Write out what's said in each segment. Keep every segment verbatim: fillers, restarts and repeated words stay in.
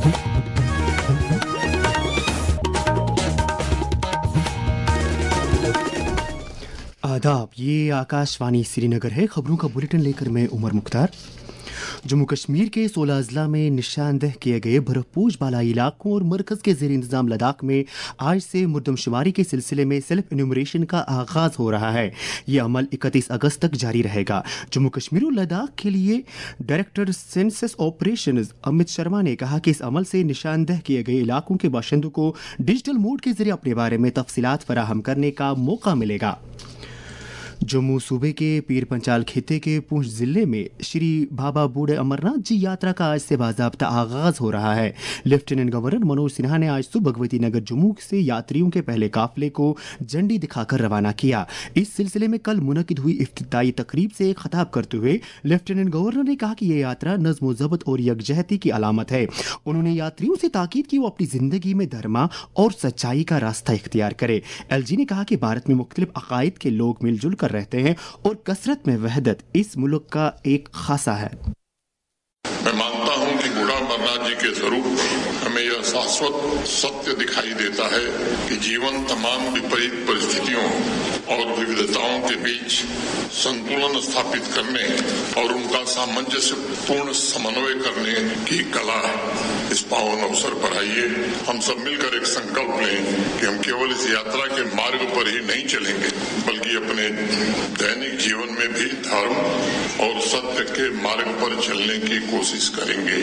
आदाब, ये आकाशवाणी श्रीनगर है। खबरों का बुलेटिन लेकर मैं उमर मुख्तार। जम्मू कश्मीर के सोलह अजला में निशानदेह किए गए बर्फपूश बालाई इलाकों और मरकज के जेर इंतजाम लद्दाख में आज से मुर्दमशुमारी के सिलसिले में सेल्फ इन्यूमरेशन का आगाज हो रहा है। ये अमल इकतीस अगस्त तक जारी रहेगा। जम्मू कश्मीर और लद्दाख के लिए director census operations Amit Sharma ने कहा कि इस अमल से निशानदेह किए गए इलाकों के बाशिंदों को डिजिटल मोड के जरिए अपने बारे में तफसीलात फराहम करने का मौका मिलेगा। जम्मू सूबे के पीर पंचाल खिते के पुंछ जिले में श्री बाबा बूढ़े अमरनाथ जी यात्रा का आज से बाज़ाब्ता आगाज हो रहा है। लेफ्टिनेंट गवर्नर मनोज सिन्हा ने आज सुबह भगवती नगर जम्मू से यात्रियों के पहले काफिले को झंडी दिखाकर रवाना किया। इस सिलसिले में कल मुनक्किद हुई इफ्तिताई तकरीब से खिताब करते हुए लेफ्टिनेंट गवर्नर ने कहा कि यह यात्रा नज़्म ज़ब्त और यकजहती की अलामत है। उन्होंने यात्रियों से ताकीद की वो अपनी जिंदगी में धर्मा और सच्चाई का रास्ता इख्तियार करे। एलजी ने कहा कि भारत में मुख्तलिफ अकायद के लोग मिलजुल कर रहते हैं और कसरत में वहदत इस मुल्क का एक खासा है। मैं मानता हूं कि बूढ़ा अमरनाथ जी के स्वरूप हमें यह शाश्वत सत्य दिखाई देता है कि जीवन तमाम विपरीत परिस्थितियों और विविधताओं के बीच संतुलन स्थापित करने और उनका सामंजस्यपूर्ण समन्वय करने की कला है। इस पावन अवसर पर आइए हम सब मिलकर एक संकल्प लें कि हम केवल इस यात्रा के मार्ग पर ही नहीं चलेंगे बल्कि अपने दैनिक जीवन में भी धर्म और सत्य के मार्ग पर चलने की कोशिश करेंगे।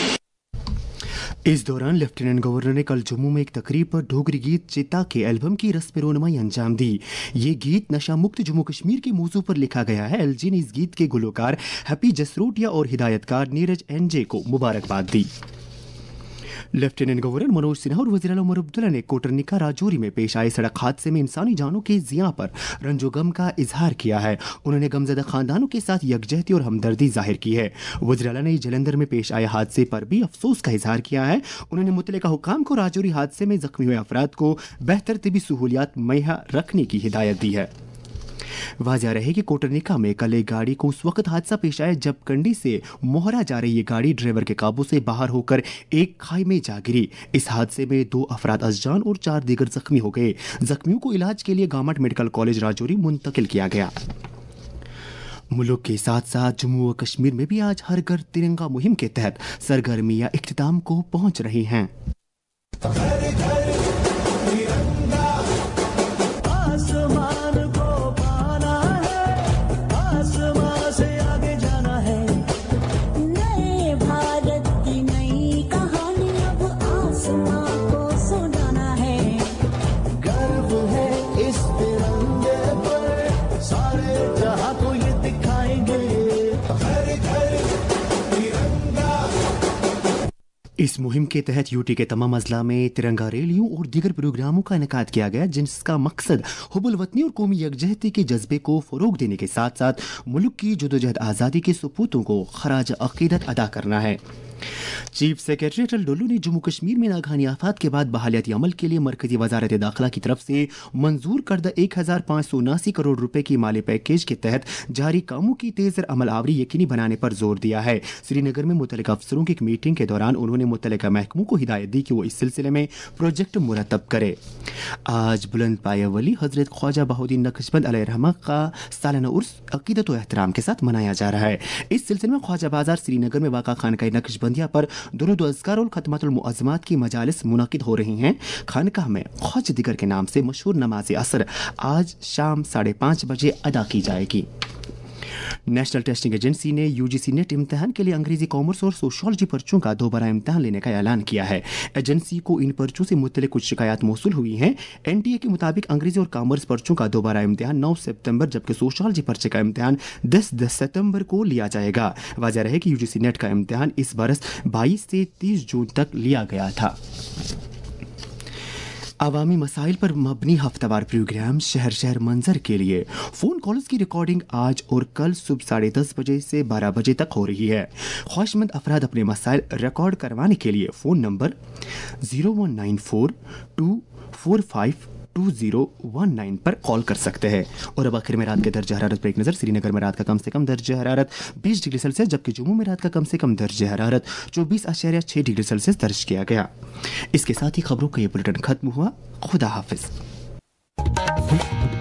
इस दौरान लेफ्टिनेंट गवर्नर ने कल जम्मू में एक तकरीब पर डोगरी गीत चिता के एल्बम की रस्म रोनमाई अंजाम दी। ये गीत नशा मुक्त जम्मू कश्मीर के मौजू पर लिखा गया है। एलजी ने इस गीत के गुलकार हैप्पी जसरोटिया और हिदायतकार नीरज एनजे को मुबारकबाद दी। लेफ्टिनेंट गवर्नर मनोज सिन्हा और वज़ीर आला उमर अब्दुल्ला ने कोटरनिका राजौरी में पेश आए सड़क हादसे में इंसानी जानों के ज़िया पर रंजो गम का इजहार किया है। उन्होंने गमज़दा खानदानों के साथ यकजहती और हमदर्दी जाहिर की है। वज़ीर आला ने जलंधर में पेश आए हादसे पर भी अफसोस का इजहार किया है। उन्होंने मुतल्लिका हुक्काम को राजौरी हादसे में जख्मी हुए अफराद को बेहतर तिबी सहूलियात मुहैया रखने की हिदायत दी है। वाज़ेह रहे कि कोटरनिका में कल एक गाड़ी को उस वक्त हादसा पेश आया जब कंडी से मोहरा जा रही ये गाड़ी ड्राइवर के काबू से बाहर होकर एक खाई में जा गिरी। इस हादसे में दो अफराद अजजान और चार दीगर जख्मी हो गए। जख्मियों को इलाज के लिए गवर्नमेंट मेडिकल कॉलेज राजौरी मुंतकिल किया गया। मुल्क के साथ साथ जम्मू और कश्मीर में भी आज हर घर तिरंगा मुहिम के तहत सरगर्मियां इख्तिताम को पहुंच रही हैं। इस मुहिम के तहत यूटी के तमाम अजला में तिरंगा रैलियों और दीगर प्रोग्रामों का इनेकाद किया गया जिसका मकसद हुब्बुल वतनी और कौमी यकजहती के जज्बे को फरोग देने के साथ साथ मुल्क की जदोजहद आज़ादी के सपूतों को खराज अकीदत अदा करना है। चीफ सेक्रेटरी अटल डोलू ने जम्मू कश्मीर में नागहानी आफात के बाद बहालियाती अमल के लिए मरकजी वजारत दाखिला की तरफ से मंजूर करदा एक हजार पाँच सौ उनासी करोड़ रुपए की माली पैकेज के तहत जारी कामों की तेज अमल आवरी यकीनी बनाने पर जोर दिया है। श्रीनगर में मुतल्लिका अफसरों की एक मीटिंग के दौरान उन्होंने मुतल्लिका महकमों को हिदायत दी कि वो इस सिलसिले में प्रोजेक्ट मुरतब करे। आज बुलंद पायावली हजरत ख्वाजा बहाउद्दीन नक्शबंद अलैहिर्रहमा का सालाना उर्स अकीदत और एहतराम के साथ मनाया जा रहा है। इस सिलसिले में ख्वाजा बाजार श्रीनगर में वाक़ा खानकाह नक्शबंदिया पर दुरूद व अज़कार और खतमातुल मुअज़्ज़मात की मजालिस मुनक़िद हो रही हैं। खानकाह में ख्वाजा दिगर के नाम से मशहूर नमाज असर आज शाम साढ़े पाँच बजे अदा की जाएगी। नेशनल टेस्टिंग एजेंसी ने यूजीसी नेट इम्तिहान के लिए अंग्रेजी कॉमर्स और सोशियोलॉजी पर्चों का दोबारा इम्तिहान लेने का ऐलान किया है। एजेंसी को इन पर्चों से मुतल्लिक़ कुछ शिकायत मौसूल हुई हैं। एनटीए के मुताबिक अंग्रेजी और कॉमर्स पर्चों का दोबारा इम्तिहान नौ सितंबर जबकि सोशियोलॉजी पर्चे का इम्तिहान दस सितंबर को लिया जाएगा। वाज़ेह रहे कि यूजीसी नेट का इम्तिहान इस बरस बाईस से तीस जून तक लिया गया था। अवामी मसाइल पर मबनी हफ्तावार प्रोग्राम शहर शहर मंजर के लिए फ़ोन कॉल्स की रिकॉर्डिंग आज और कल सुबह साढ़े दस बजे से बारह बजे तक हो रही है। ख्वाहिशमंद अफराद अपने मसाइल रिकॉर्ड करवाने के लिए phone number zero one nine four two four five two zero one nine पर कॉल कर सकते हैं। और अब आखिर में रात के दर्ज हरारत पर एक नज़र। श्रीनगर में रात का कम से कम दर्ज हरारत बीस डिग्री सेल्सियस, जबकि जम्मू में रात का कम से कम दर्ज हरारत चौबीस आशारिया छः डिग्री सेल्सियस दर्ज किया गया। इसके साथ ही खबरों का ये बुलेटिन खत्म हुआ। खुदा हाफिज।